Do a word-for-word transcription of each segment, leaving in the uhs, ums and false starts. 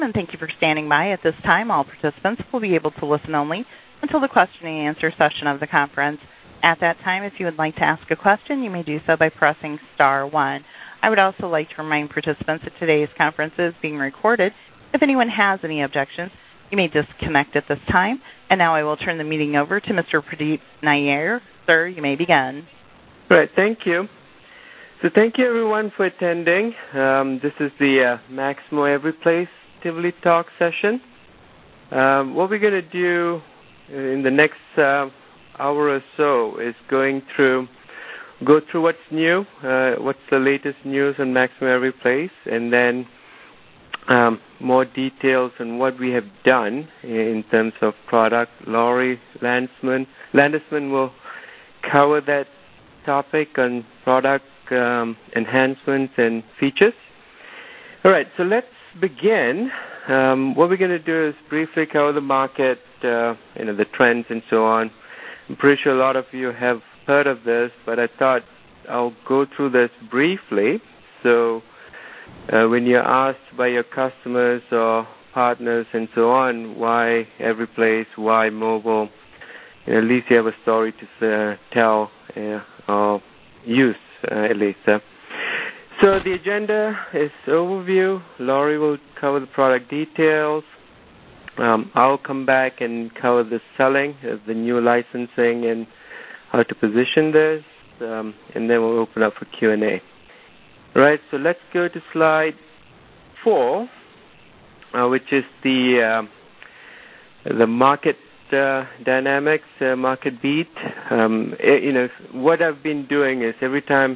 And thank you for standing by. At this time, all participants will be able to listen only until the question and answer session of the conference. At that time, if you would like to ask a question, you may do so by pressing star one. I would also like to remind participants that today's conference is being recorded. If anyone has any objections, you may disconnect at this time. And now I will turn the meeting over to Mister Pradeep Nair. Sir, you may begin. All right, thank you. So thank you, everyone, for attending. Um, this is the uh, Maximo Everyplace Tivoli Talk session. Um, what we're going to do in the next uh, hour or so is going through, go through what's new, uh, what's the latest news on Maximo Everyplace, and then um, more details on what we have done in terms of product. Laurie Landesman, Landesman will cover that topic on product um, enhancements and features. All right, so let's begin. Um, what we're going to do is briefly cover the market, uh, you know, the trends and so on. I'm pretty sure a lot of you have heard of this, but I thought I'll go through this briefly. So uh, when you're asked by your customers or partners and so on, why Everyplace, why mobile, you know, at least you have a story to uh, tell uh, or use, uh, at least. Uh. So the agenda is overview. Laurie will cover the product details. Um, I'll come back and cover the selling of the new licensing and how to position this, um, and then we'll open up for Q and A. All right, so let's go to slide four, uh, which is the uh, the market uh, dynamics, uh, market beat. Um, it, you know, what I've been doing is every time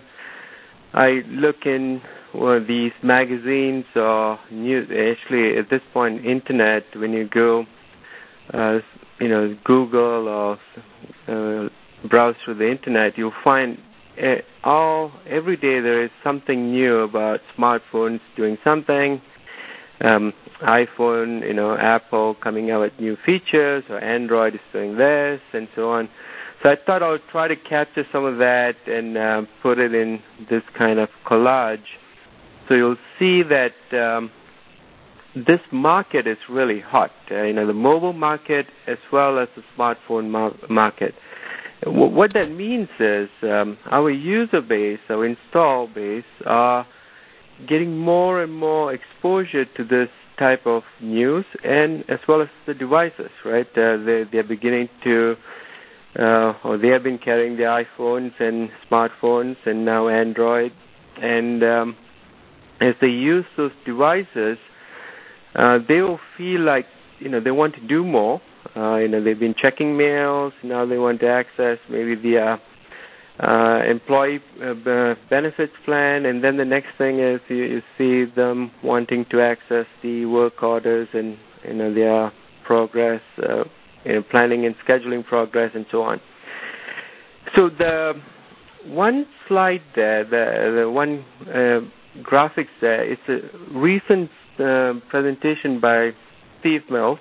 I look in well, these magazines or news, actually at this point, internet, when you go, uh, you know, Google or uh, browse through the internet, you'll find uh, all, every day there is something new about smartphones doing something, um, iPhone, you know, Apple coming out with new features, or Android is doing this, and so on. So I thought I would try to capture some of that and uh, put it in this kind of collage. So you'll see that um, this market is really hot. Uh, you know, the mobile market as well as the smartphone mar- market. W- what that means is um, our user base, our install base, are getting more and more exposure to this type of news, and as well as the devices, right? Uh, they, they're beginning to Uh, or they have been carrying the iPhones and smartphones and now Android. And um, as they use those devices, uh, they will feel like, you know, they want to do more. Uh, you know, they've been checking mails. Now they want to access maybe the uh, uh, employee uh, benefits plan. And then the next thing is you, you see them wanting to access the work orders and, you know, their progress, uh, You know, planning and scheduling progress, and so on. So the one slide there, the, the one uh, graphics there, it's a recent uh, presentation by Steve Mills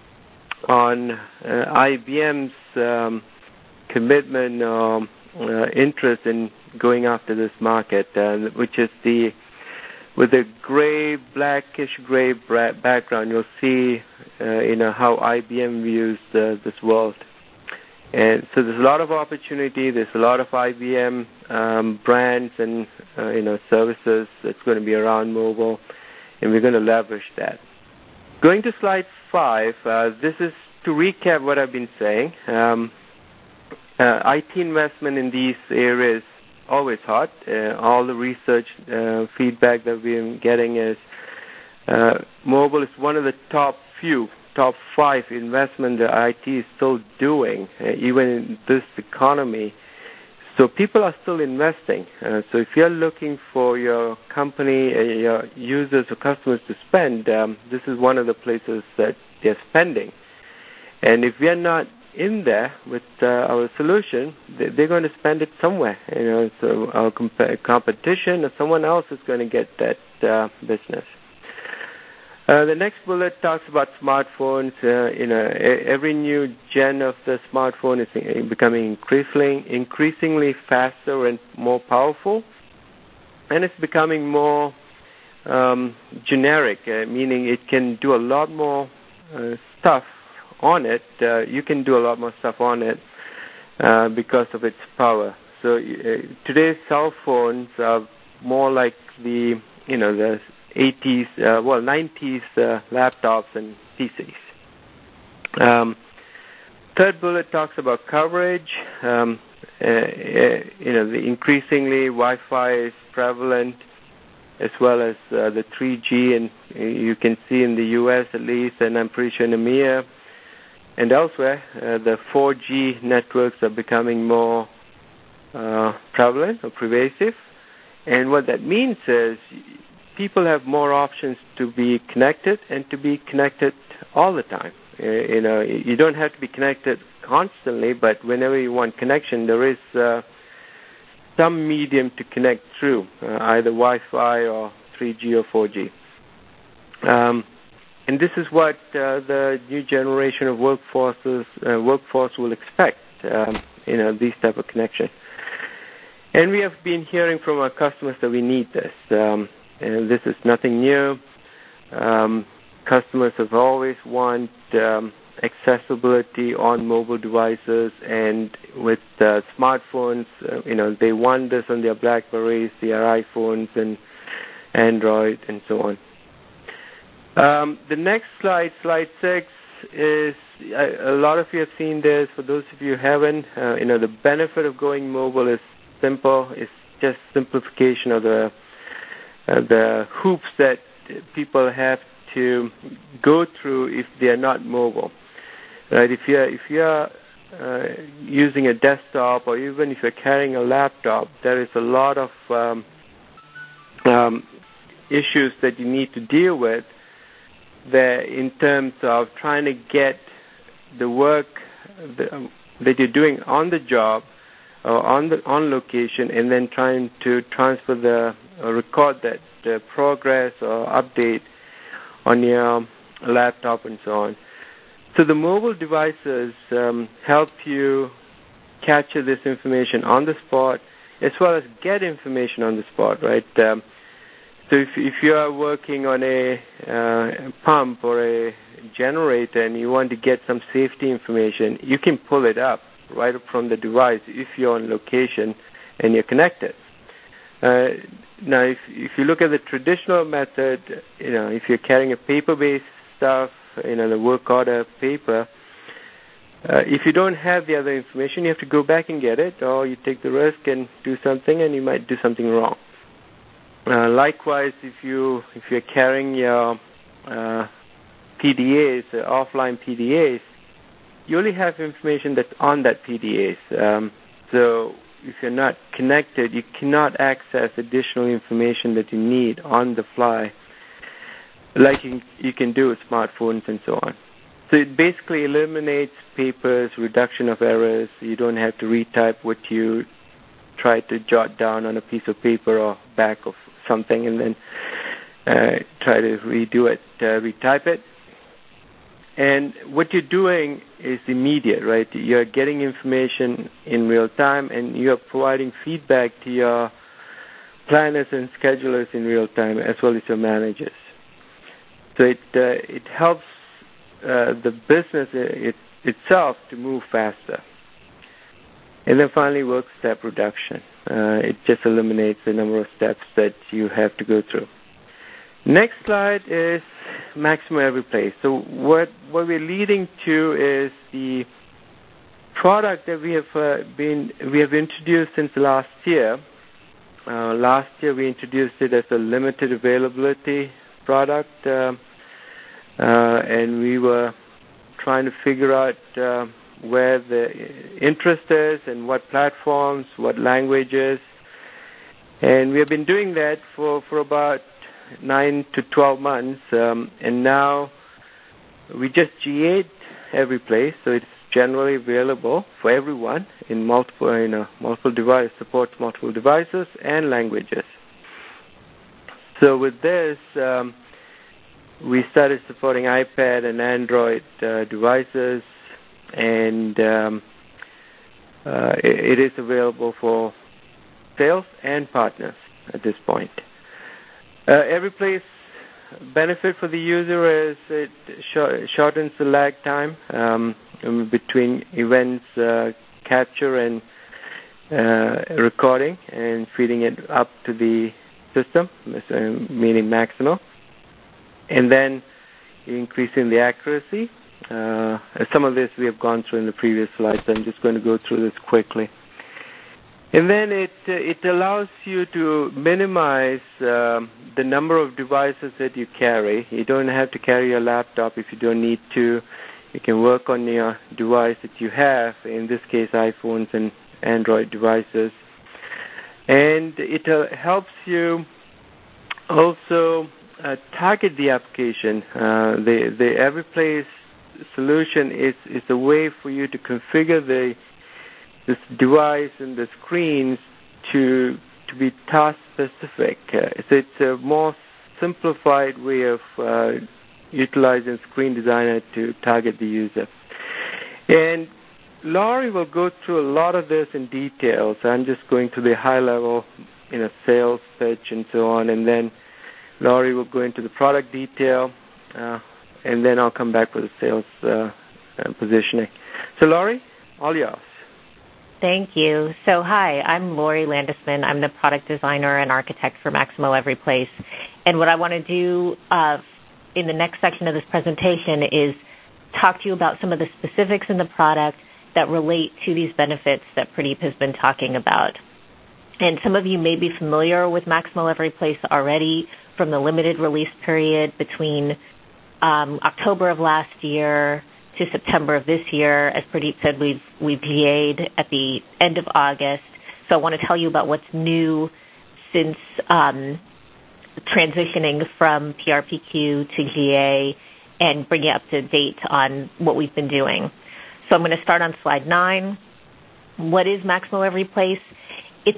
on uh, I B M's um, commitment or uh, interest in going after this market, uh, which is the with the gray, blackish gray background, you'll see, uh, you know, how I B M views uh, this world. And so there's a lot of opportunity. There's a lot of I B M um, brands and, uh, you know, services that's going to be around mobile, and we're going to leverage that. Going to slide five, uh, this is to recap what I've been saying. Um, uh, I T investment in these areas always hot. Uh, all the research uh, feedback that we're getting is uh, mobile is one of the top few, top five investment that I T is still doing, uh, even in this economy. So people are still investing. Uh, so if you're looking for your company, uh, your users or customers to spend, um, this is one of the places that they're spending. And if we're not in there with uh, our solution, they're going to spend it somewhere. You know, so our comp- competition or someone else is going to get that uh, business. Uh, the next bullet talks about smartphones. Uh, you know, every new gen of the smartphone is becoming increasingly, increasingly faster and more powerful, and it's becoming more um, generic, uh, meaning it can do a lot more uh, stuff on it. Uh, you can do a lot more stuff on it uh, because of its power. So uh, today's cell phones are more like the, you know, the eighties, uh, well, nineties uh, laptops and P Cs. Um, third bullet talks about coverage. Um, uh, uh, you know, the increasingly Wi-Fi is prevalent, as well as uh, the three G, and you can see in the U S at least, and I'm pretty sure in EMEA and elsewhere, uh, the four G networks are becoming more uh, prevalent or pervasive. And what that means is people have more options to be connected and to be connected all the time. Uh, you know, you don't have to be connected constantly, but whenever you want connection, there is uh, some medium to connect through, uh, either Wi-Fi or three G or four G. Um, and this is what uh, the new generation of workforces uh, workforce will expect. Um, you know, these type of connections. And we have been hearing from our customers that we need this. Um, and this is nothing new. Um, customers have always wanted um, accessibility on mobile devices, and with uh, smartphones, uh, you know, they want this on their BlackBerries, their iPhones, and Android, and so on. Um, the next slide, slide six, is a, a lot of you have seen this. For those of you who haven't, uh, you know, the benefit of going mobile is simple. It's just simplification of the uh, the hoops that people have to go through if they are not mobile. Right? If you're if you're uh, using a desktop, or even if you're carrying a laptop, there is a lot of um, um, issues that you need to deal with there in terms of trying to get the work the, um, that you're doing on the job or on the on location, and then trying to transfer the or record that uh, progress or update on your laptop and so on. So the mobile devices um, help you capture this information on the spot, as well as get information on the spot, right? Um, so if if you are working on a uh, pump or a generator and you want to get some safety information, you can pull it up right from the device if you're on location and you're connected. Uh, now, if if you look at the traditional method, you know, if you're carrying a paper-based stuff, you know, the work order paper, uh, if you don't have the other information, you have to go back and get it, or you take the risk and do something, and you might do something wrong. Uh, likewise, if you if you're carrying your uh, P D As, uh, offline P D As, you only have information that's on that P D As. Um, so if you're not connected, you cannot access additional information that you need on the fly, like you, you can do with smartphones and so on. So it basically eliminates papers, reduction of errors. You don't have to retype what you try to jot down on a piece of paper or back of something and then uh, try to redo it, uh, retype it. And what you're doing is immediate, right? You're getting information in real time, and you're providing feedback to your planners and schedulers in real time, as well as your managers. So it uh, it helps uh, the business it, itself to move faster. And then finally, work step reduction. Uh, it just eliminates the number of steps that you have to go through. Next slide is maximum every place. So what what we're leading to is the product that we have uh, been we have introduced since last year. Uh, last year we introduced it as a limited availability product, uh, uh, and we were trying to figure out uh, where the interest is and what platforms, what languages, and we have been doing that for for about nine to twelve months, um, and now we just G A'd every place, so it's generally available for everyone in multiple, you know, multiple device supports multiple devices and languages. So with this, um, we started supporting iPad and Android uh, devices, and um, uh, it, it is available for sales and partners at this point. Uh, EveryPlace benefit for the user is it sh- shortens the lag time um, between events uh, capture and uh, recording and feeding it up to the system, meaning Maximo. And then increasing the accuracy. Uh, some of this we have gone through in the previous slides. I'm just going to go through this quickly. And then it uh, it allows you to minimize um, the number of devices that you carry. You don't have to carry your laptop if you don't need to. You can work on your device that you have, in this case iPhones and Android devices. And it uh, helps you also uh, target the application. Uh, the, the EveryPlace solution is, is a way for you to configure the this device and the screens to to be task specific. Uh, so it's a more simplified way of uh, utilizing Screen Designer to target the user. And Laurie will go through a lot of this in detail. So I'm just going to the high level, you know, sales pitch and so on, and then Laurie will go into the product detail, uh, and then I'll come back with the sales uh, uh, positioning. So Laurie, all yours. Thank you. So hi, I'm Laurie Landesman. I'm the product designer and architect for Maximo EveryPlace. And what I want to do uh, in the next section of this presentation is talk to you about some of the specifics in the product that relate to these benefits that Pradeep has been talking about. And some of you may be familiar with Maximo EveryPlace already from the limited release period between um, October of last year to September of this year. As Pradeep said, we've, we've G A'd at the end of August. So I want to tell you about what's new since um, transitioning from P R P Q to G A and bring you up to date on what we've been doing. So I'm going to start on slide nine. What is Maximo EveryPlace? It's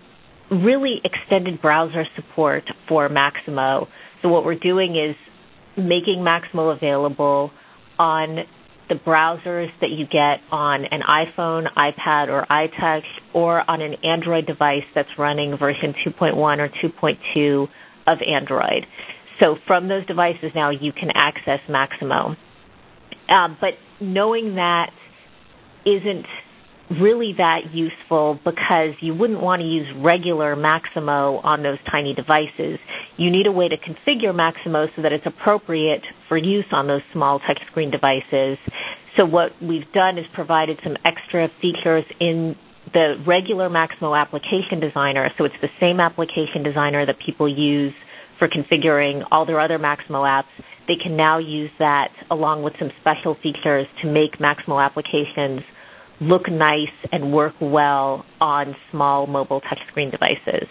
really extended browser support for Maximo. So what we're doing is making Maximo available on the browsers that you get on an iPhone, iPad, or iTouch, or on an Android device that's running version two point one or two point two of Android. So from those devices now you can access Maximo. Um, but knowing that isn't really that useful because you wouldn't want to use regular Maximo on those tiny devices. You need a way to configure Maximo so that it's appropriate for use on those small touchscreen devices. So what we've done is provided some extra features in the regular Maximo application designer. So it's the same application designer that people use for configuring all their other Maximo apps. They can now use that along with some special features to make Maximo applications look nice and work well on small mobile touchscreen devices.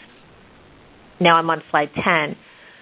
Now I'm on slide ten.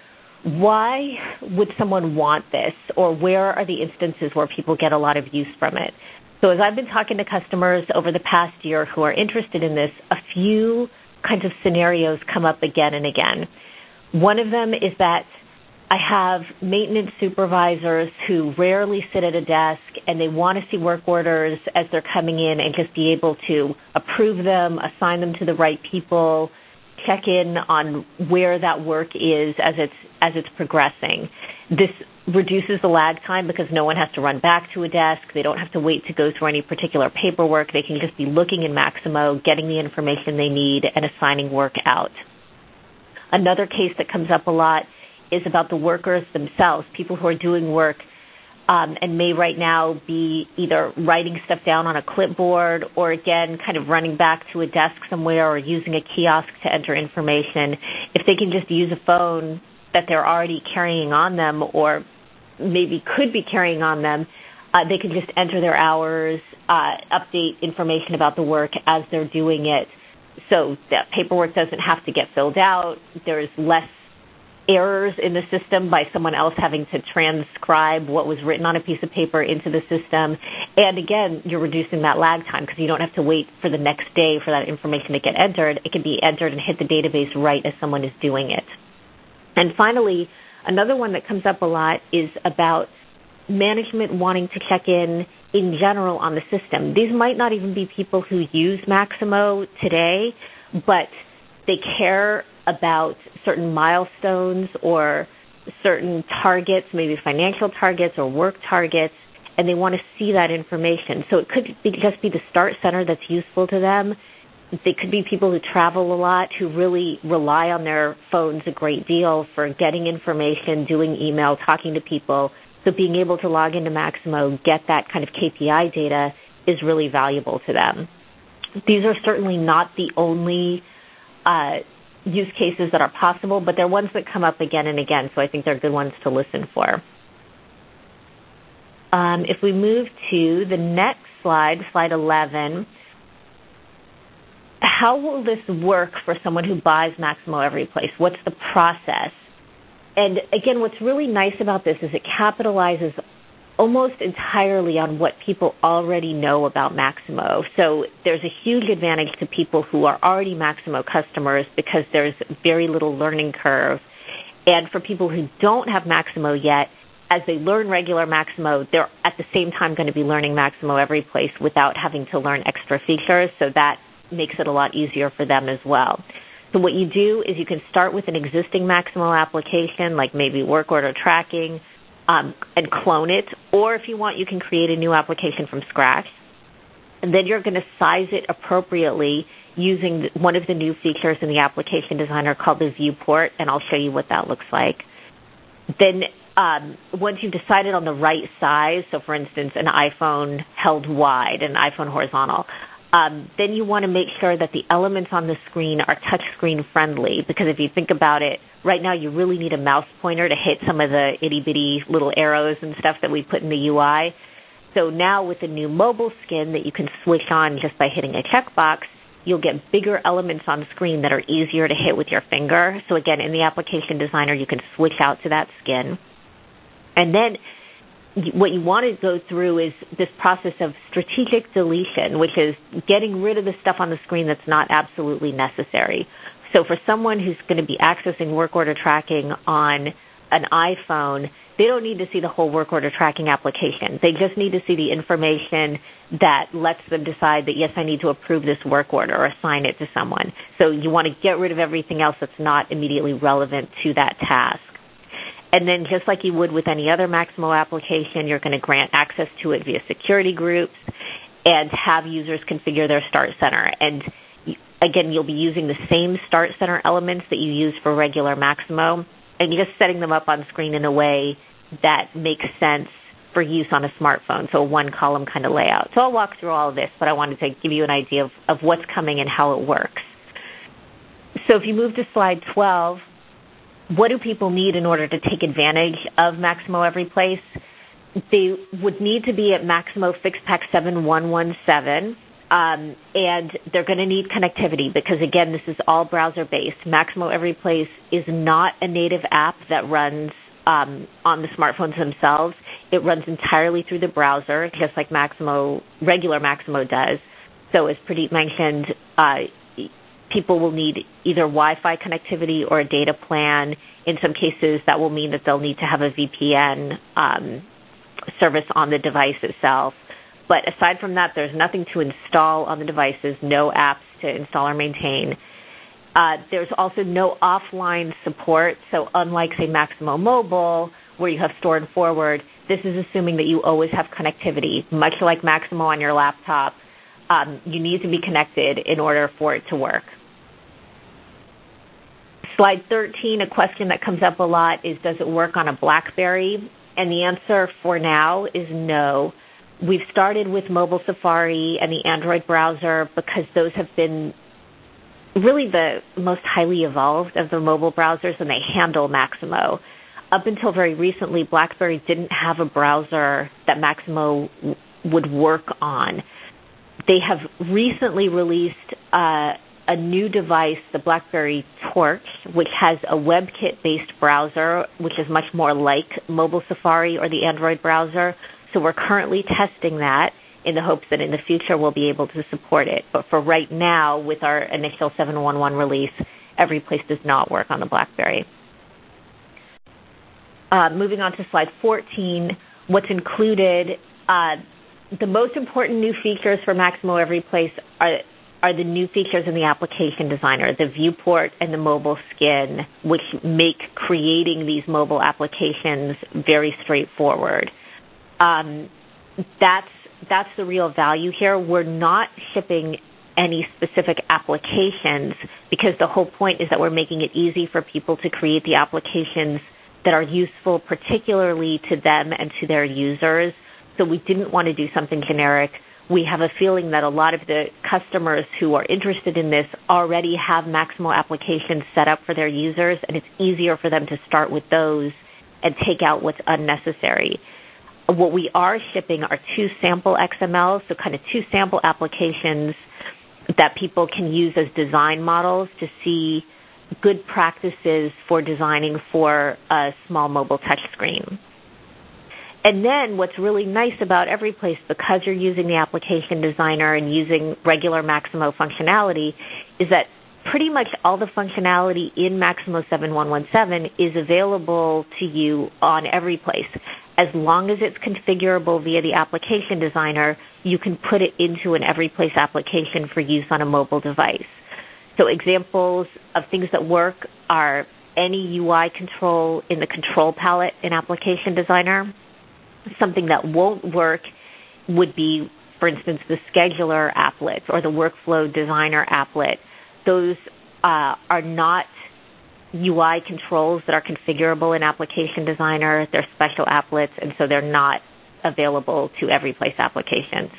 Why would someone want this, or where are the instances where people get a lot of use from it? So as I've been talking to customers over the past year who are interested in this, a few kinds of scenarios come up again and again. One of them is that I have maintenance supervisors who rarely sit at a desk and they want to see work orders as they're coming in and just be able to approve them, assign them to the right people, check in on where that work is as it's as it's progressing. This reduces the lag time because no one has to run back to a desk. They don't have to wait to go through any particular paperwork. They can just be looking in Maximo, getting the information they need, and assigning work out. Another case that comes up a lot is about the workers themselves, people who are doing work um, and may right now be either writing stuff down on a clipboard or, again, kind of running back to a desk somewhere or using a kiosk to enter information. If they can just use a phone that they're already carrying on them or maybe could be carrying on them, uh, they can just enter their hours, uh, update information about the work as they're doing it. So that paperwork doesn't have to get filled out. There's less errors in the system by someone else having to transcribe what was written on a piece of paper into the system. And again, you're reducing that lag time because you don't have to wait for the next day for that information to get entered. It can be entered and hit the database right as someone is doing it. And finally, another one that comes up a lot is about management wanting to check in in general on the system. These might not even be people who use Maximo today, but they care about certain milestones or certain targets, maybe financial targets or work targets, and they want to see that information. So it could be just be the Start Center that's useful to them. They could be people who travel a lot, who really rely on their phones a great deal for getting information, doing email, talking to people. So being able to log into Maximo, get that kind of K P I data is really valuable to them. These are certainly not the only uh, use cases that are possible, but they're ones that come up again and again, so I think they're good ones to listen for. Um, if we move to the next slide, slide eleven, how will this work for someone who buys Maximo Every Place? What's the process? And again, what's really nice about this is it capitalizes almost entirely on what people already know about Maximo. So there's a huge advantage to people who are already Maximo customers because there's very little learning curve. And for people who don't have Maximo yet, as they learn regular Maximo, they're at the same time going to be learning Maximo Every Place without having to learn extra features. So that makes it a lot easier for them as well. So what you do is you can start with an existing Maximo application, like maybe work order tracking, um, and clone it. Or if you want, you can create a new application from scratch. And then you're going to size it appropriately using one of the new features in the application designer called the viewport, and I'll show you what that looks like. Then um, once you've decided on the right size, so for instance, an iPhone held wide, an iPhone horizontal, Um, then you want to make sure that the elements on the screen are touchscreen friendly, because if you think about it, right now you really need a mouse pointer to hit some of the itty-bitty little arrows and stuff that we put in the U I. So now with the new mobile skin that you can switch on just by hitting a checkbox, you'll get bigger elements on the screen that are easier to hit with your finger. So again, in the application designer, you can switch out to that skin. And then what you want to go through is this process of strategic deletion, which is getting rid of the stuff on the screen that's not absolutely necessary. So for someone who's going to be accessing work order tracking on an iPhone, they don't need to see the whole work order tracking application. They just need to see the information that lets them decide that, yes, I need to approve this work order or assign it to someone. So you want to get rid of everything else that's not immediately relevant to that task. And then just like you would with any other Maximo application, you're going to grant access to it via security groups and have users configure their Start Center. And again, you'll be using the same Start Center elements that you use for regular Maximo, and you're just setting them up on screen in a way that makes sense for use on a smartphone, so a one-column kind of layout. So I'll walk through all of this, but I wanted to give you an idea of, of what's coming and how it works. So if you move to slide twelve, what do people need in order to take advantage of Maximo Every Place? They would need to be at Maximo FixPack seven one one seven, um, and they're going to need connectivity because, again, this is all browser-based. Maximo Every Place is not a native app that runs um, on the smartphones themselves. It runs entirely through the browser, just like Maximo, regular Maximo does. So as Pradeep mentioned, uh, people will need either Wi-Fi connectivity or a data plan. In some cases, that will mean that they'll need to have a V P N um, service on the device itself. But aside from that, there's nothing to install on the devices, no apps to install or maintain. Uh, there's also no offline support. So unlike, say, Maximo Mobile, where you have store and forward, this is assuming that you always have connectivity. Much like Maximo on your laptop, um, you need to be connected in order for it to work. Slide thirteen, a question that comes up a lot is, does it work on a BlackBerry? And the answer for now is no. We've started with Mobile Safari and the Android browser because those have been really the most highly evolved of the mobile browsers, and they handle Maximo. Up until very recently, BlackBerry didn't have a browser that Maximo w- would work on. They have recently released uh, a new device, the BlackBerry Torch, which has a WebKit-based browser, which is much more like Mobile Safari or the Android browser. So we're currently testing that in the hopes that in the future we'll be able to support it. But for right now, with our initial seven one one release, Every Place does not work on the BlackBerry. Uh, moving on to slide fourteen, what's included, uh, the most important new features for Maximo Every Place are are the new features in the application designer, the viewport and the mobile skin, which make creating these mobile applications very straightforward. Um, that's that's the real value here. We're not shipping any specific applications because the whole point is that we're making it easy for people to create the applications that are useful particularly to them and to their users. So we didn't want to do something generic. We have a feeling that a lot of the customers who are interested in this already have Maximo applications set up for their users, and it's easier for them to start with those and take out what's unnecessary. What we are shipping are two sample X M Ls, so kind of two sample applications that people can use as design models to see good practices for designing for a small mobile touchscreen. And then what's really nice about EveryPlace, because you're using the application designer and using regular Maximo functionality, is that pretty much all the functionality in Maximo seven one one seven is available to you on EveryPlace. As long as it's configurable via the application designer, you can put it into an EveryPlace application for use on a mobile device. So examples of things that work are any U I control in the control palette in application designer. Something that won't work would be, for instance, the scheduler applet or the workflow designer applet. Those uh, are not U I controls that are configurable in application designer. They're special applets, and so they're not available to EveryPlace applications.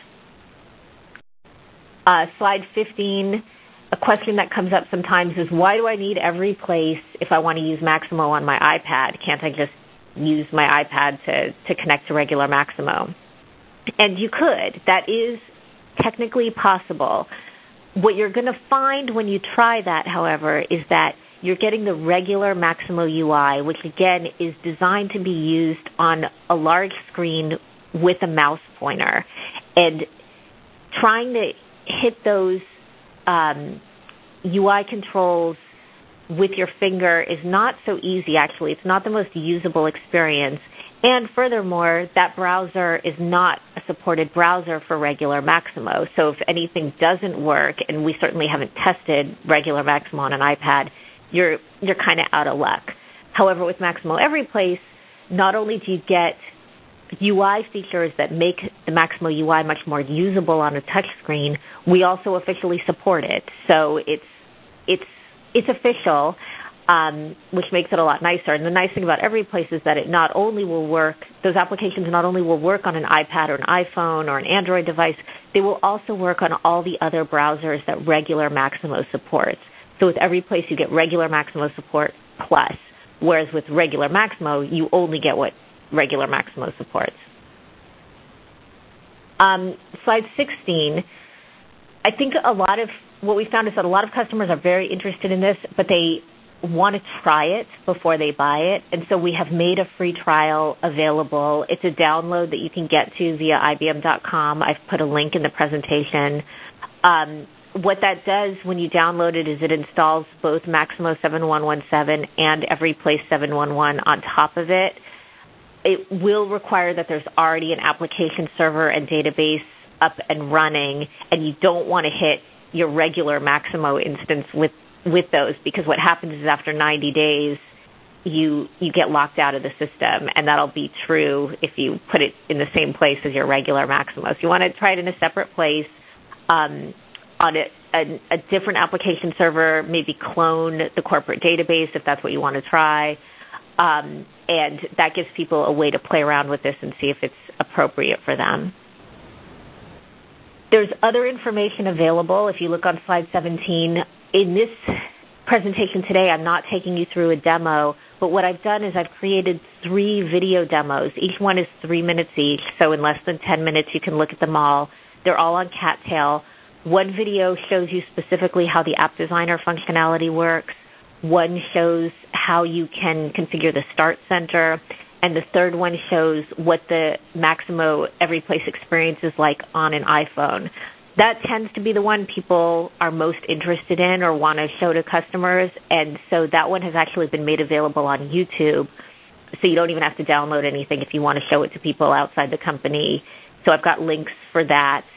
Uh, slide fifteen, a question that comes up sometimes is, why do I need EveryPlace if I want to use Maximo on my iPad? Can't I just use my iPad to, to connect to regular Maximo? And you could. That is technically possible. What you're going to find when you try that, however, is that you're getting the regular Maximo U I, which, again, is designed to be used on a large screen with a mouse pointer. And trying to hit those um, U I controls with your finger is not so easy, actually. It's not the most usable experience. And furthermore, that browser is not a supported browser for regular Maximo. So if anything doesn't work, and we certainly haven't tested regular Maximo on an iPad, you're you're kind of out of luck. However, with Maximo EveryPlace, not only do you get U I features that make the Maximo U I much more usable on a touchscreen, we also officially support it. So it's it's it's official, um, which makes it a lot nicer. And the nice thing about EveryPlace is that it not only will work, those applications not only will work on an iPad or an iPhone or an Android device, they will also work on all the other browsers that regular Maximo supports. So with EveryPlace, you get regular Maximo support plus, whereas with regular Maximo, you only get what regular Maximo supports. Um, slide sixteen, I think a lot of what we found is that a lot of customers are very interested in this, but they want to try it before they buy it. And so we have made a free trial available. It's a download that you can get to via I B M dot com. I've put a link in the presentation. Um, what that does when you download it is it installs both Maximo seven one one seven and EveryPlace seven one one on top of it. It will require that there's already an application server and database up and running, and you don't want to hit your regular Maximo instance with, with those, because what happens is after ninety days, you you get locked out of the system, and that'll be true if you put it in the same place as your regular Maximo. So you want to try it in a separate place, um, on a, a, a different application server, maybe clone the corporate database if that's what you want to try. Um, and that gives people a way to play around with this and see if it's appropriate for them. There's other information available. If you look on slide seventeen, in this presentation today, I'm not taking you through a demo, but what I've done is I've created three video demos. Each one is three minutes each, so in less than ten minutes you can look at them all. They're all on Cattail. One video shows you specifically how the App Designer functionality works. One shows how you can configure the Start Center, and the third one shows what the Maximo EveryPlace experience is like on an iPhone. That tends to be the one people are most interested in or want to show to customers, and so that one has actually been made available on YouTube, so you don't even have to download anything if you want to show it to people outside the company. So I've got links for that.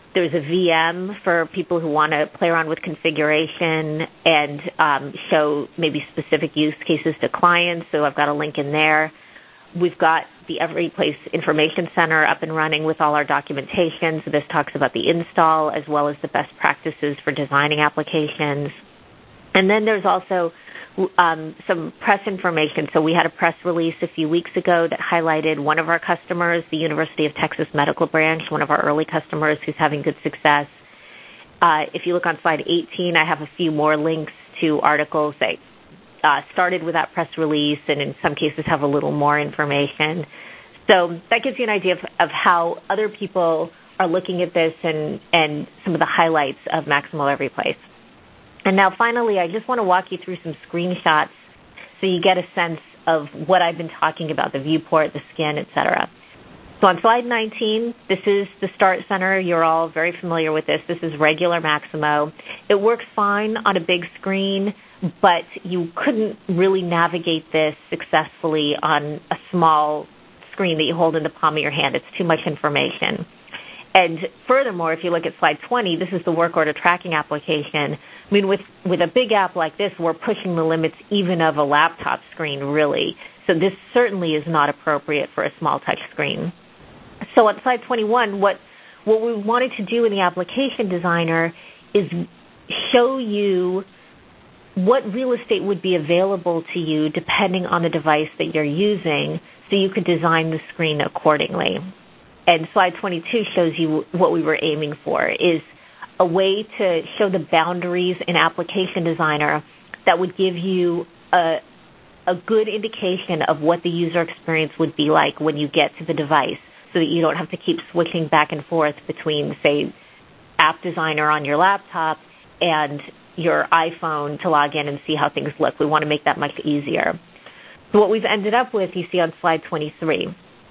There's a V M for people who want to play around with configuration and um, show maybe specific use cases to clients, so I've got a link in there. We've got the EveryPlace Information Center up and running with all our documentation, so this talks about the install as well as the best practices for designing applications. And then there's also um, some press information. So we had a press release a few weeks ago that highlighted one of our customers, the University of Texas Medical Branch, one of our early customers who's having good success. Uh, if you look on slide eighteen, I have a few more links to articles that uh, started with that press release and in some cases have a little more information. So that gives you an idea of, of how other people are looking at this and, and some of the highlights of Maximo EveryPlace. And now finally, I just want to walk you through some screenshots so you get a sense of what I've been talking about, the viewport, the skin, et cetera. So on slide nineteen, this is the Start Center. You're all very familiar with this. This is regular Maximo. It works fine on a big screen, but you couldn't really navigate this successfully on a small screen that you hold in the palm of your hand. It's too much information. And furthermore, if you look at slide twenty, this is the work order tracking application. I mean, with, with a big app like this, we're pushing the limits even of a laptop screen, really. So this certainly is not appropriate for a small touch screen. So on slide twenty-one, what, what we wanted to do in the application designer is show you what real estate would be available to you depending on the device that you're using so you could design the screen accordingly. And slide twenty-two shows you what we were aiming for, is a way to show the boundaries in Application Designer that would give you a, a good indication of what the user experience would be like when you get to the device so that you don't have to keep switching back and forth between, say, App Designer on your laptop and your iPhone to log in and see how things look. We want to make that much easier. So what we've ended up with, you see on slide twenty-three.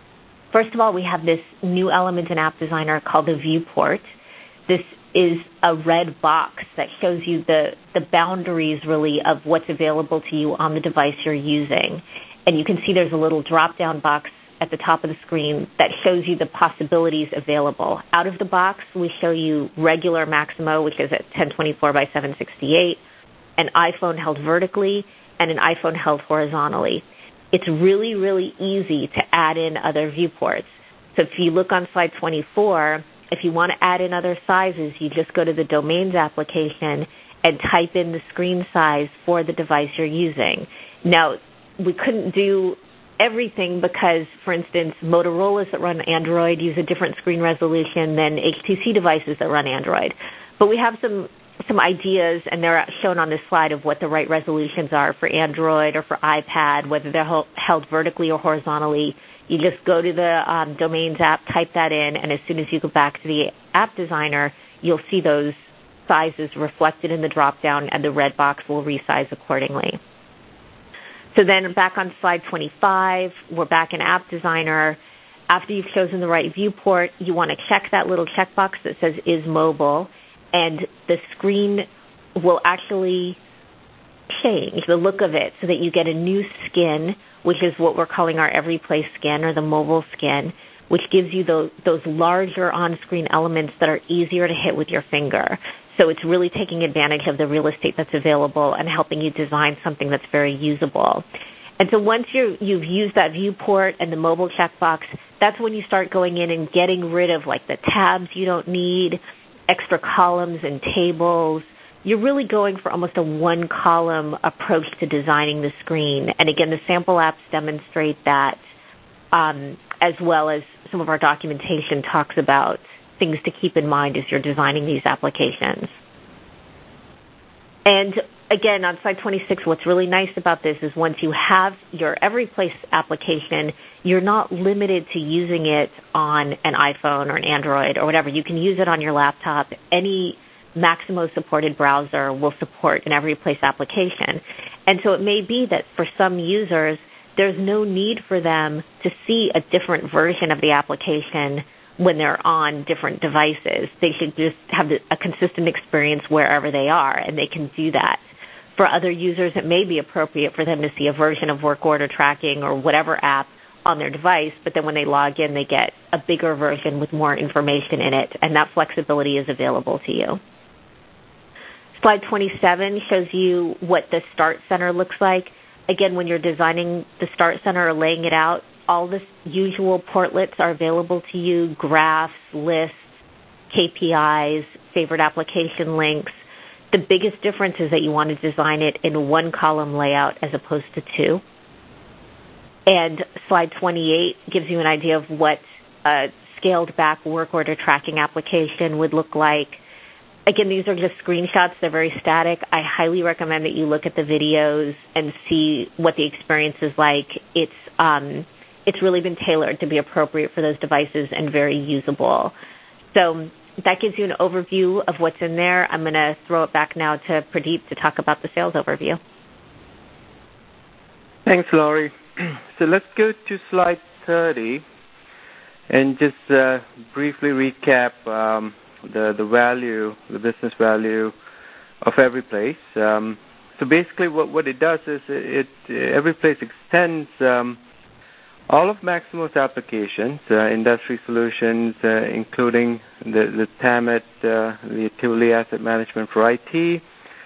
First of all, we have this new element in App Designer called the viewport. This is a red box that shows you the, the boundaries, really, of what's available to you on the device you're using. And you can see there's a little drop-down box at the top of the screen that shows you the possibilities available. Out of the box, we show you regular Maximo, which is at ten twenty-four by seven sixty-eight, an iPhone held vertically, and an iPhone held horizontally. It's really, really easy to add in other viewports. So if you look on slide twenty-four, if you want to add in other sizes, you just go to the Domains application and type in the screen size for the device you're using. Now, we couldn't do everything because, for instance, Motorola's that run Android use a different screen resolution than H T C devices that run Android. But we have some some ideas, and they're shown on this slide, of what the right resolutions are for Android or for iPad, whether they're held vertically or horizontally. You just go to the um, Domains app, type that in, and as soon as you go back to the App Designer, you'll see those sizes reflected in the drop-down, and the red box will resize accordingly. So then back on slide twenty-five, we're back in App Designer. After you've chosen the right viewport, you want to check that little checkbox that says Is Mobile, and the screen will actually change the look of it so that you get a new skin, which is what we're calling our EveryPlace skin, or the mobile skin, which gives you those, those larger on-screen elements that are easier to hit with your finger. So it's really taking advantage of the real estate that's available and helping you design something that's very usable. And so once you're, you've used that viewport and the mobile checkbox, that's when you start going in and getting rid of like the tabs you don't need, extra columns and tables. You're really going for almost a one-column approach to designing the screen. And again, the sample apps demonstrate that, um, as well as some of our documentation talks about things to keep in mind as you're designing these applications. And again, on slide twenty-six, what's really nice about this is once you have your EveryPlace application, you're not limited to using it on an iPhone or an Android or whatever. You can use it on your laptop. Any Maximo-supported browser will support an EveryPlace application. And so it may be that for some users, there's no need for them to see a different version of the application when they're on different devices. They should just have a consistent experience wherever they are, and they can do that. For other users, it may be appropriate for them to see a version of work order tracking or whatever app on their device, but then when they log in, they get a bigger version with more information in it, and that flexibility is available to you. Slide twenty-seven shows you what the Start Center looks like. Again, when you're designing the Start Center or laying it out, all the usual portlets are available to you, graphs, lists, K P Is, favorite application links. The biggest difference is that you want to design it in one column layout as opposed to two. And slide twenty-eight gives you an idea of what a scaled back work order tracking application would look like. Again, these are just screenshots. They're very static. I highly recommend that you look at the videos and see what the experience is like. It's um, it's really been tailored to be appropriate for those devices and very usable. So that gives you an overview of what's in there. I'm going to throw it back now to Pradeep to talk about the sales overview. Thanks, Laurie. So let's go to slide thirty and just uh, briefly recap um, the, the value, the business value of EveryPlace. Um, so basically what, what it does is it, it EveryPlace extends um, all of Maximo's applications, uh, industry solutions, uh, including the, the T A M E T, uh, the Tivoli Asset Management for I T,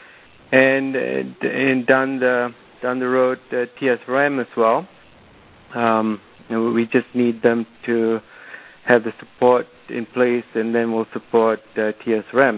and, and down the down the road, uh, T S R M as well. Um, you know, we just need them to have the support in place, and then we'll support uh, T S R M.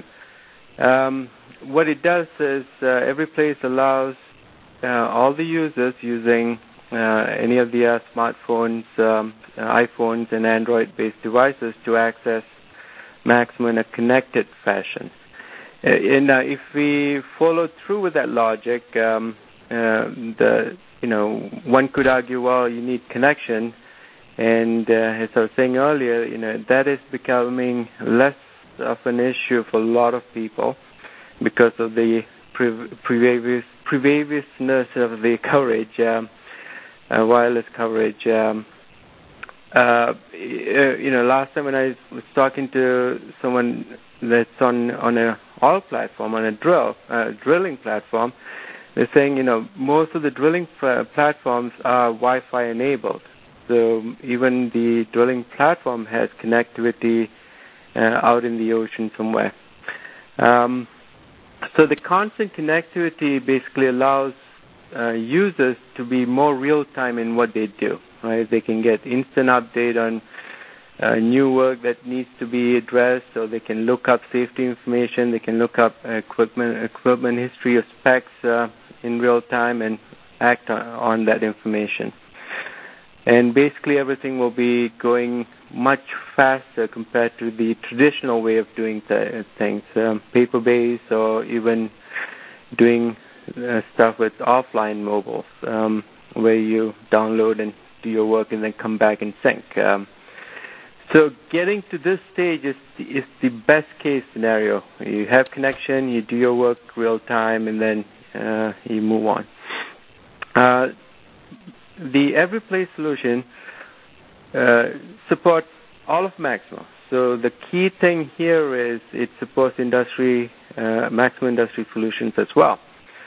Um, what it does is uh, EveryPlace allows uh, all the users using uh, any of the uh, smartphones, um, iPhones, and Android-based devices to access Maximo in a connected fashion. Uh, and uh, if we follow through with that logic, um, uh, the you know one could argue, well, you need connection, and uh, as I was saying earlier, you know that is becoming less of an issue for a lot of people because of the pre- previous previousness of the coverage, um, uh, wireless coverage. Um, uh, you know, last time when I was talking to someone that's on on a oil platform, on a drill uh, drilling platform, they're saying, you know, most of the drilling pl- platforms are Wi-Fi enabled. So even the drilling platform has connectivity uh, out in the ocean somewhere. Um, so the constant connectivity basically allows uh, users to be more real-time in what they do. Right? They can get instant update on uh, new work that needs to be addressed, so they can look up safety information, they can look up equipment equipment history or specs uh, in real time and act on, on that information. And basically everything will be going much faster compared to the traditional way of doing th- things, um, paper-based or even doing uh, stuff with offline mobiles, um, where you download and do your work and then come back and sync. Um, so getting to this stage is the, is the best case scenario. You have connection, you do your work real time, and then uh, you move on. Uh, the EveryPlace solution uh, supports all of Maximo. So the key thing here is it supports industry, uh, Maximo industry solutions as well.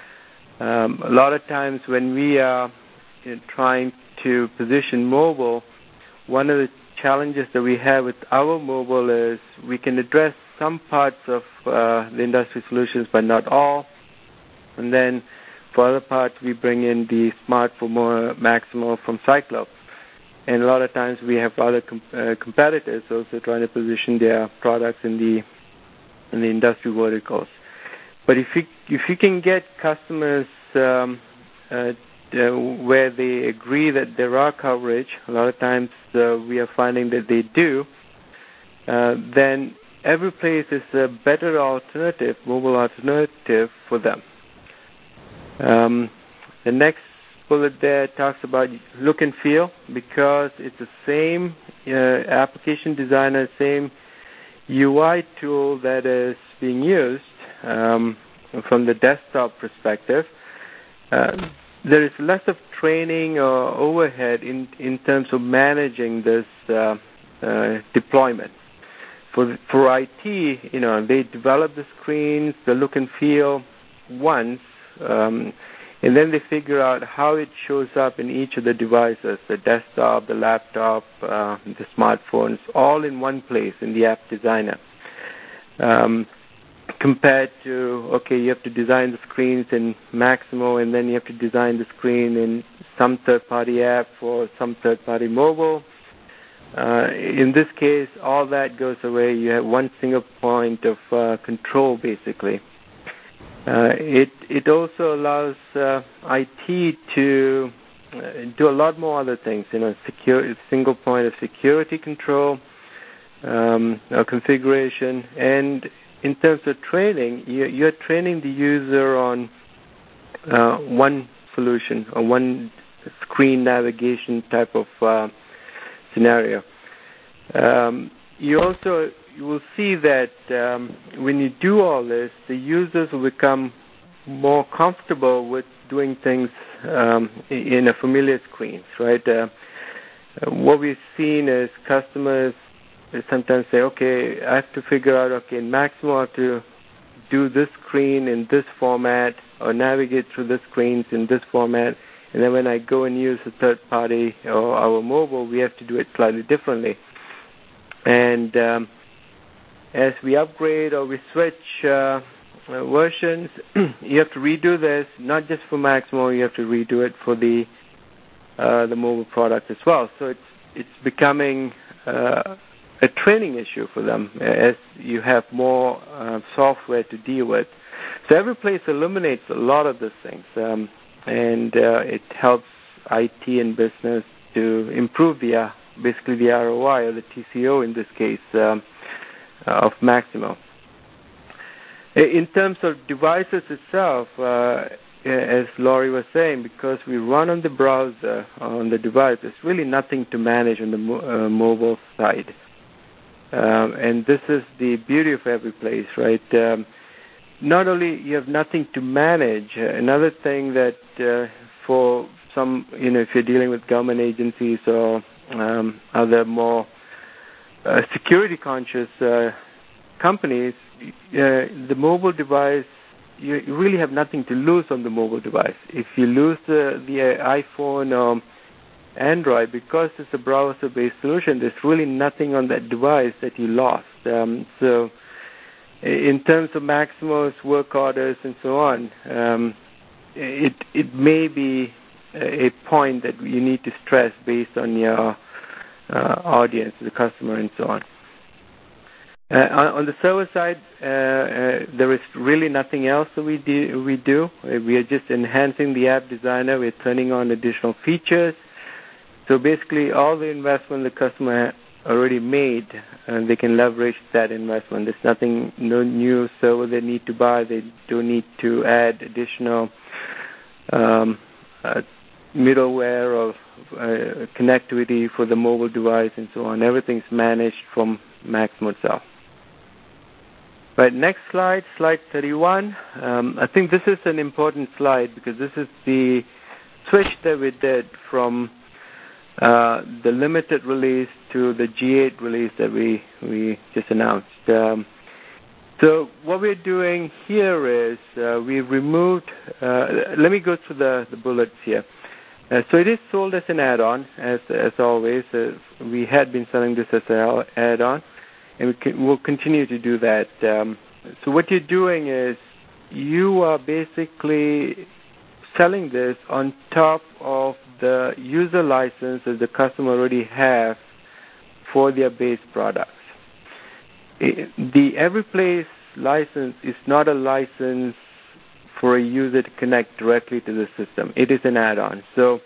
Um, a lot of times when we are you know, trying to position mobile, one of the challenges that we have with our mobile is we can address some parts of uh, the industry solutions, but not all. And then for other parts, we bring in the Smart for More Maximo from Cyclope. And a lot of times we have other com- uh, competitors also trying to position their products in the in the industry verticals. But if you if you can get customers um, uh, uh, where they agree that there are coverage, a lot of times uh, we are finding that they do, uh, then EveryPlace is a better alternative, mobile alternative for them. Um, the next bullet there talks about look and feel, because it's the same uh, application designer, same U I tool that is being used um, from the desktop perspective. Uh, there is less of training or overhead in, in terms of managing this uh, uh, deployment. For for I T, you know, they develop the screens, the look and feel once. Um, And then they figure out how it shows up in each of the devices, the desktop, the laptop, uh, the smartphones, all in one place in the App Designer. Um, compared to, okay, you have to design the screens in Maximo, and then you have to design the screen in some third-party app or some third-party mobile. Uh, in this case, all that goes away. You have one single point of uh, control, basically. Uh, it it also allows uh, I T to uh, do a lot more other things. You know, secure single point of security control, um, or configuration, and in terms of training, you, you're training the user on uh, one solution or one screen navigation type of uh, scenario. Um, you also you will see that um, when you do all this, the users will become more comfortable with doing things um, in a familiar screen, right? Uh, what we've seen is customers sometimes say, okay, I have to figure out, okay, in Maximo I have to do this screen in this format or navigate through the screens in this format, and then when I go and use a third party or our mobile, we have to do it slightly differently. And um, as we upgrade or we switch uh, versions, you have to redo this, not just for Maximo, you have to redo it for the uh, the mobile product as well. So it's it's becoming uh, a training issue for them as you have more uh, software to deal with. So EveryPlace eliminates a lot of these things, um, and uh, it helps I T and business to improve the uh, basically the R O I or the T C O in this case um, of Maximo. In terms of devices itself, uh, as Laurie was saying, because we run on the browser on the device, there's really nothing to manage on the mo- uh, mobile side. Um, and this is the beauty of EveryPlace, right? Um, not only you have nothing to manage, uh, another thing that uh, for some, you know, if you're dealing with government agencies or um, other more uh, security-conscious uh, companies, uh, the mobile device, you, you really have nothing to lose on the mobile device. If you lose the, the iPhone or Android, because it's a browser-based solution, there's really nothing on that device that you lost. Um, so in terms of Maximo's work orders and so on, um, it it may be a point that you need to stress based on your uh, audience, the customer, and so on. Uh, on the server side, uh, uh, there is really nothing else that we do. We do. We are just enhancing the app designer. We're turning on additional features. So basically, all the investment the customer already made, uh, they can leverage that investment. There's nothing, no new server they need to buy. They don't need to add additional um, uh, middleware or uh, connectivity for the mobile device and so on. Everything's managed from Maximo itself. Right, next slide, slide thirty-one. Um, I think this is an important slide because this is the switch that we did from uh, the limited release to the G eight release that we, we just announced. Um, so what we're doing here is uh, we've removed, uh, let me go through the, the bullets here. Uh, so it is sold as an add-on, as as always. Uh, we had been selling this as an add-on, and we can, we'll continue to do that. Um, so what you're doing is you are basically selling this on top of the user license that the customer already have for their base products. It, the EveryPlace license is not a license for a user to connect directly to the system. It is an add-on. So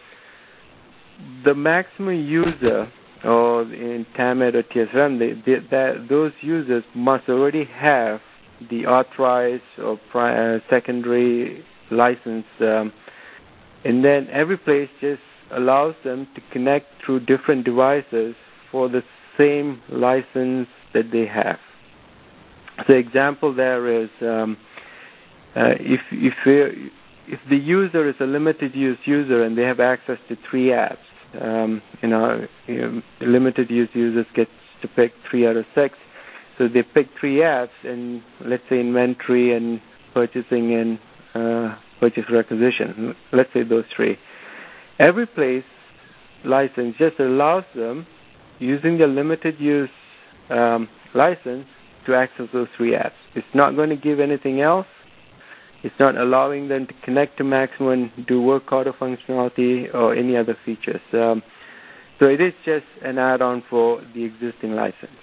the maximum user, or in TAMED or T S R M, they, they, that, those users must already have the authorized or pri- uh, secondary license, um, and then EveryPlace just allows them to connect through different devices for the same license that they have. So example there is um, uh, if if if the user is a limited use user and they have access to three apps, um, you know, you know, limited use users get to pick three out of six. So they pick three apps, and let's say inventory and purchasing and uh, purchase requisition. Let's say those three. EveryPlace license just allows them, using the limited use um, license, to access those three apps. It's not going to give anything else. It's not allowing them to connect to Maximo and do work order functionality or any other features. Um, so it is just an add-on for the existing license.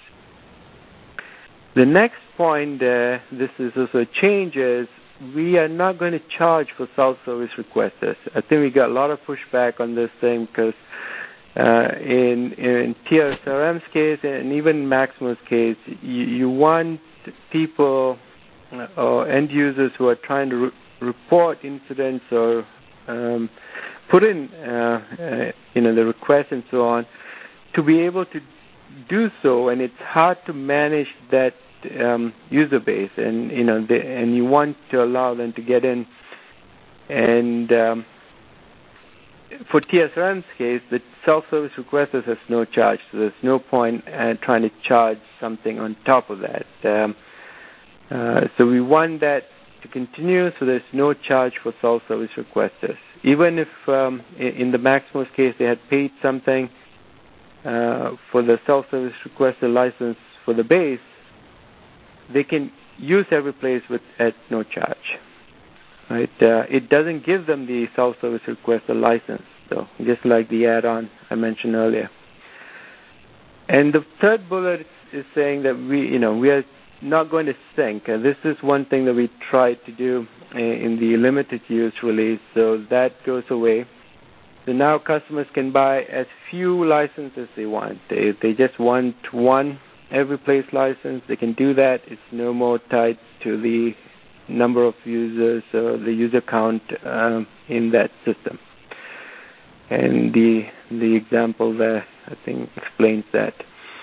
The next point, uh, this is also a change, is we are not going to charge for self-service requesters. I think we got a lot of pushback on this thing because uh, in, in T S R M's case and even Maximo's case, you, you want people or end users who are trying to re- report incidents or um, put in, uh, uh, you know, the request and so on, to be able to do so. And it's hard to manage that um, user base, and you know, the, and you want to allow them to get in. And um, for T S R M's case, the self-service requesters has no charge, so there's no point uh, trying to charge something on top of that. Um, Uh, so we want that to continue, so there's no charge for self-service requesters. Even if um, in the Maximo's case they had paid something uh, for the self-service requester license for the base, they can use EveryPlace with at no charge. Right? Uh, it doesn't give them the self-service requester license, though, just like the add-on I mentioned earlier. And the third bullet is saying that we, you know, we are not going to sync. Uh, this is one thing that we tried to do in the limited use release, so that goes away. So now customers can buy as few licenses as they want. They, they just want one EveryPlace license, they can do that. It's no more tied to the number of users or the user count um, in that system. And the the example there, I think, explains that.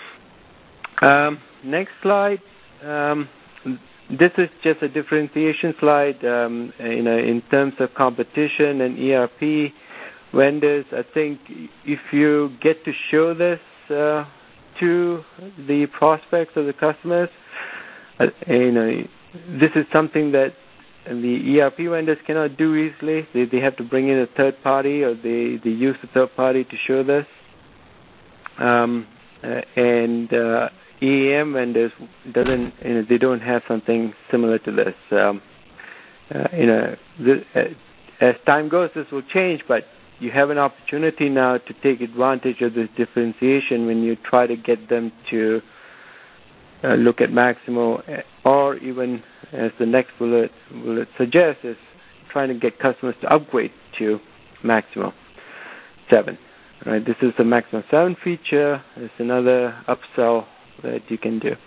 Um, next slide. Um, this is just a differentiation slide. Um, you know, in terms of competition and E R P vendors, I think if you get to show this uh, to the prospects or the customers, uh, you know, this is something that the E R P vendors cannot do easily. They they have to bring in a third party, or they, they use a third party to show this. Um, uh, and uh, E A M vendors doesn't, you know, they don't have something similar to this. Um, uh, you know, this, uh, as time goes, this will change, but you have an opportunity now to take advantage of this differentiation when you try to get them to uh, look at Maximo, or even, as the next bullet, bullet suggests, is trying to get customers to upgrade to Maximo seven. Right, this is the Maximo seven feature. It's another upsell that you can do.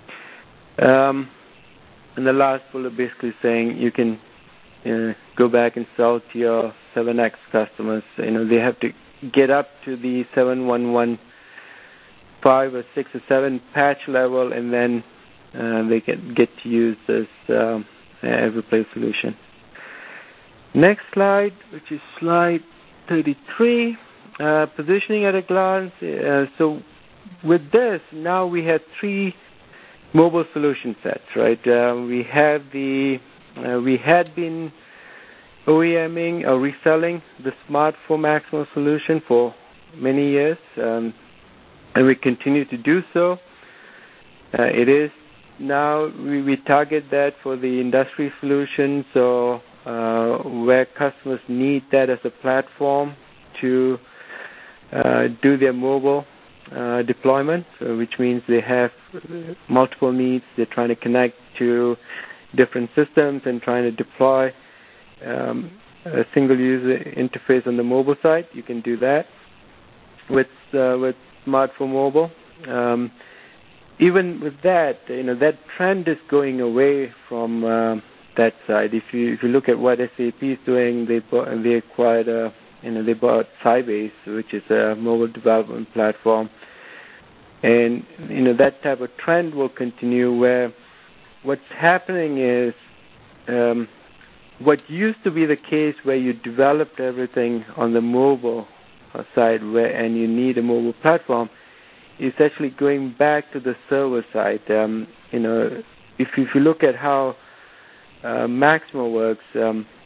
Um, and the last bullet basically saying you can uh, go back and sell to your seven X customers. You know, they have to get up to the seven one one five or six or seven patch level, and then uh, they can get to use this um, EveryPlace solution. Next slide, which is slide thirty-three. Uh, positioning at a glance. Uh, so with this, now we have three mobile solution sets, right? Uh, we have the, uh, we had been OEMing or reselling the Smart four Maximo solution for many years, um, and we continue to do so. Uh, it is now, we, we target that for the industry solution, so uh, where customers need that as a platform to Uh, do their mobile uh, deployment, uh, which means they have multiple needs. They're trying to connect to different systems and trying to deploy um, a single user interface on the mobile side. You can do that with uh, with Smart four Mobile. Um, even with that, you know, that trend is going away from uh, that side. If you if you look at what S A P is doing, they they acquired a You know, they bought Sybase, which is a mobile development platform. And, you know, that type of trend will continue, where what's happening is um, what used to be the case where you developed everything on the mobile side where and you need a mobile platform is actually going back to the server side. Um, you know, if, if you look at how uh, Maximo works, um,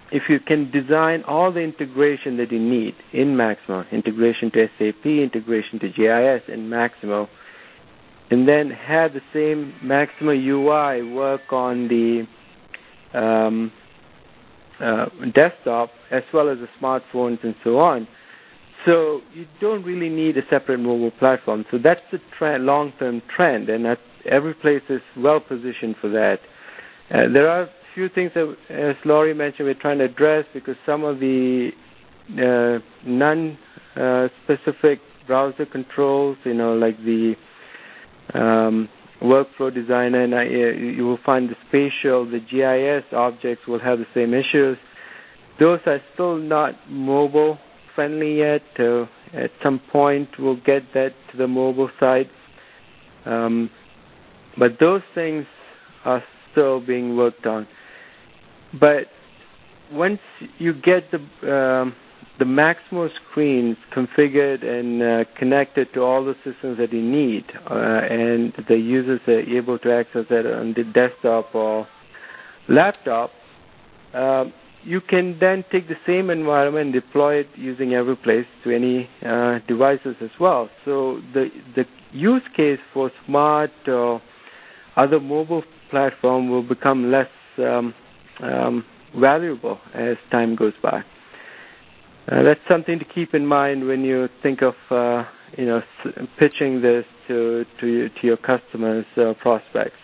if you can design all the integration that you need in Maximo, integration to S A P, integration to G I S in Maximo, and then have the same Maximo U I work on the um, uh, desktop as well as the smartphones and so on. So you don't really need a separate mobile platform. So that's the trend, long-term trend, and that EveryPlace is well-positioned for that. Uh, there are a few things that, as Laurie mentioned, we're trying to address because some of the uh, non-specific uh, browser controls, you know, like the um, workflow designer, and I, you will find the spatial, the G I S objects will have the same issues. Those are still not mobile friendly yet. Uh, at some point, we'll get that to the mobile side. Um, but those things are still being worked on. But once you get the um, the Maximo screens configured and uh, connected to all the systems that you need, uh, and the users are able to access that on the desktop or laptop, uh, you can then take the same environment and deploy it using EveryPlace to any uh, devices as well. So the the use case for smart or other mobile platform will become less um, um, valuable as time goes by. Uh, that's something to keep in mind when you think of uh, you know s- pitching this to to, to your customers, uh, prospects.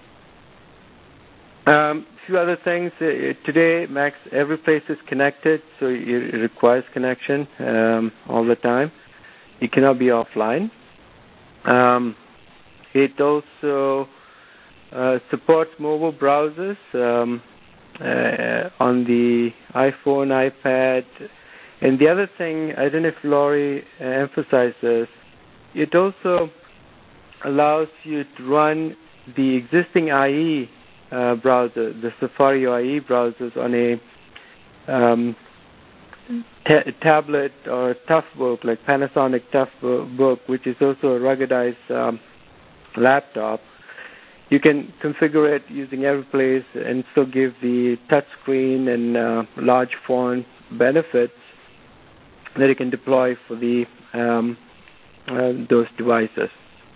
Um, a few other things. Uh, today, Max, EveryPlace is connected, so it, it requires connection um, all the time. It cannot be offline. Um, it also uh, supports mobile browsers um, uh, on the iPhone, iPad. And the other thing, I don't know if Laurie uh, emphasized this, it also allows you to run the existing I E Uh, browser, the Safari I E browsers on a um, ta- tablet or Toughbook, like Panasonic Toughbook, which is also a ruggedized um, laptop. You can configure it using EveryPlace and still give the touchscreen and uh, large font benefits that you can deploy for the um, uh, those devices.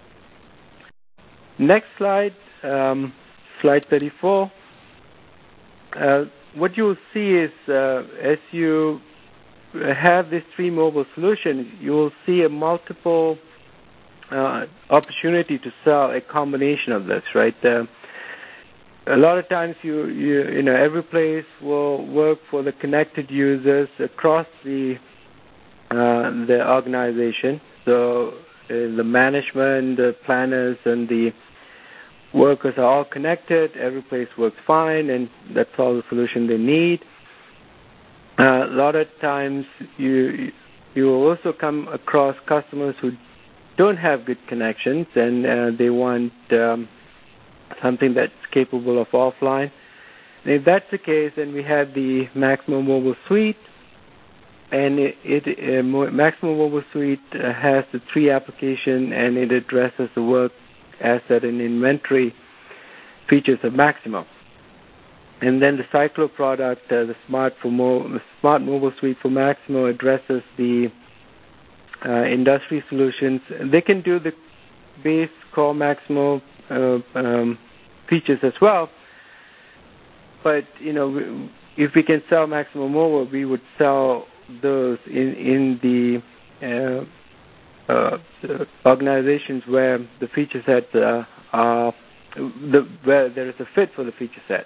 Next slide. Um, Slide thirty-four. Uh, what you will see is uh, as you have this three mobile solution, you will see a multiple uh, opportunity to sell a combination of this, right? Uh, a lot of times, you, you you know, EveryPlace will work for the connected users across the uh, the organization. So uh, the management, the planners, and the workers are all connected. EveryPlace works fine, and that's all the solution they need. Uh, a lot of times, you you will also come across customers who don't have good connections, and uh, they want um, something that's capable of offline. And if that's the case, then we have the Maximo Mobile Suite, and it, it uh, Maximo Mobile Suite uh, has the three application, and it addresses the work asset and inventory features of Maximo. And then the Cyclo product, uh, the Smart for Mo- the Smart Mobile Suite for Maximo, addresses the uh, industry solutions. They can do the base core Maximo uh, um, features as well. But you know, if we can sell Maximo Mobile, we would sell those in in the uh, Uh, organizations where the feature set uh, are the, where there is a fit for the feature set.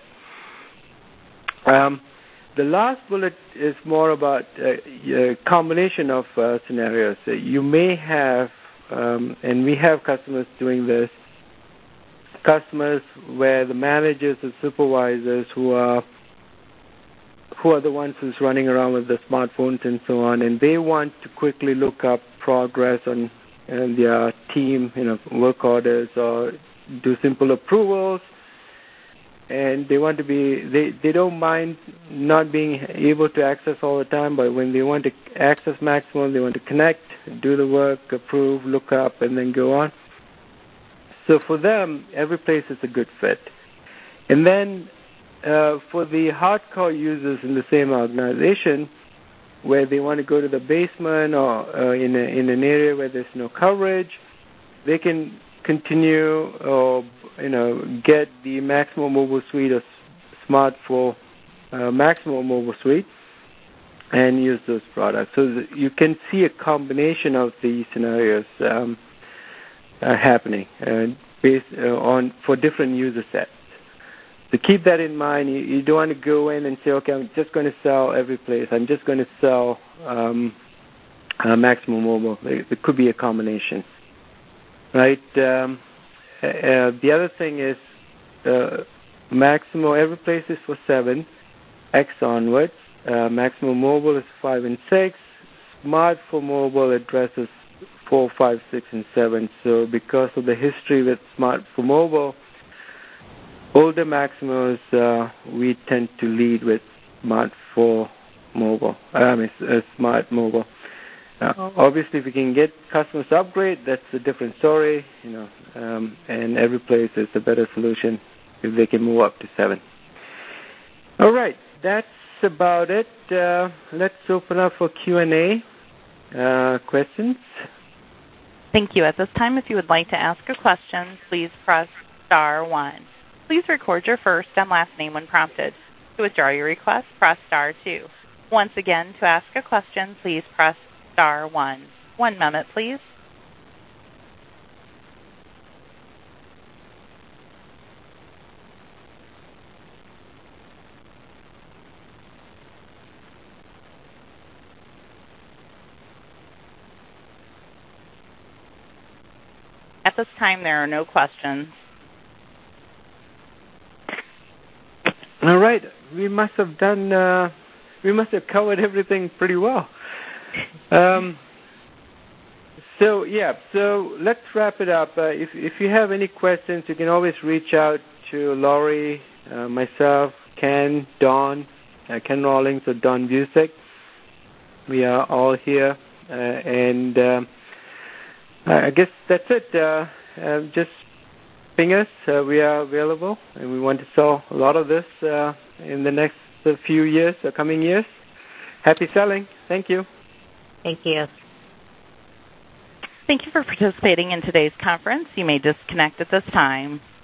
Um, the last bullet is more about uh, a combination of uh, scenarios. Uh, you may have, um, and we have customers doing this, customers where the managers and supervisors who are who are the ones who's running around with the smartphones and so on, and they want to quickly look up progress on uh, their team, you know, work orders or do simple approvals, and they want to be, they, they don't mind not being able to access all the time, but when they want to access Maximo, they want to connect, do the work, approve, look up, and then go on. So for them, EveryPlace is a good fit. And then uh, for the hardcore users in the same organization, where they want to go to the basement or uh, in, a, in an area where there's no coverage, they can continue or you know get the Maximo Mobile Suite or Smart four uh, Maximo Mobile Suite and use those products. So you can see a combination of these scenarios um, uh, happening uh, based uh, on for different user sets. So keep that in mind. You, you don't want to go in and say, okay, I'm just going to sell every place. I'm just going to sell um, uh, Maximo Mobile. It, it could be a combination, right? Um, uh, the other thing is uh, Maximo every place is for seven, X onwards. Uh, Maximo Mobile is five and six. Smart for Mobile addresses four, five, six, and seven. So because of the history with Smart for Mobile, older Maximos, uh, we tend to lead with Smart for Mobile. I mean, uh, Smart Mobile. Uh, obviously, if we can get customers to upgrade, that's a different story. You know, um, and every place is a better solution if they can move up to seven. All right, that's about it. Uh, let's open up for Q and A. Uh, questions? Thank you. At this time, if you would like to ask a question, please press star one. Please record your first and last name when prompted. To withdraw your request, press star two. Once again, to ask a question, please press star one. One moment, please. At this time, there are no questions. All right, we must have done. Uh, we must have covered everything pretty well. Um, so yeah, so let's wrap it up. Uh, if if you have any questions, you can always reach out to Laurie, uh, myself, Ken, Don, uh, Ken Rawlings, or Don Busick. We are all here, uh, and uh, I guess that's it. Uh, uh, just ping us. Uh, we are available, and we want to sell a lot of this uh, in the next uh, few years, or coming years. Happy selling. Thank you. Thank you. Thank you for participating in today's conference. You may disconnect at this time.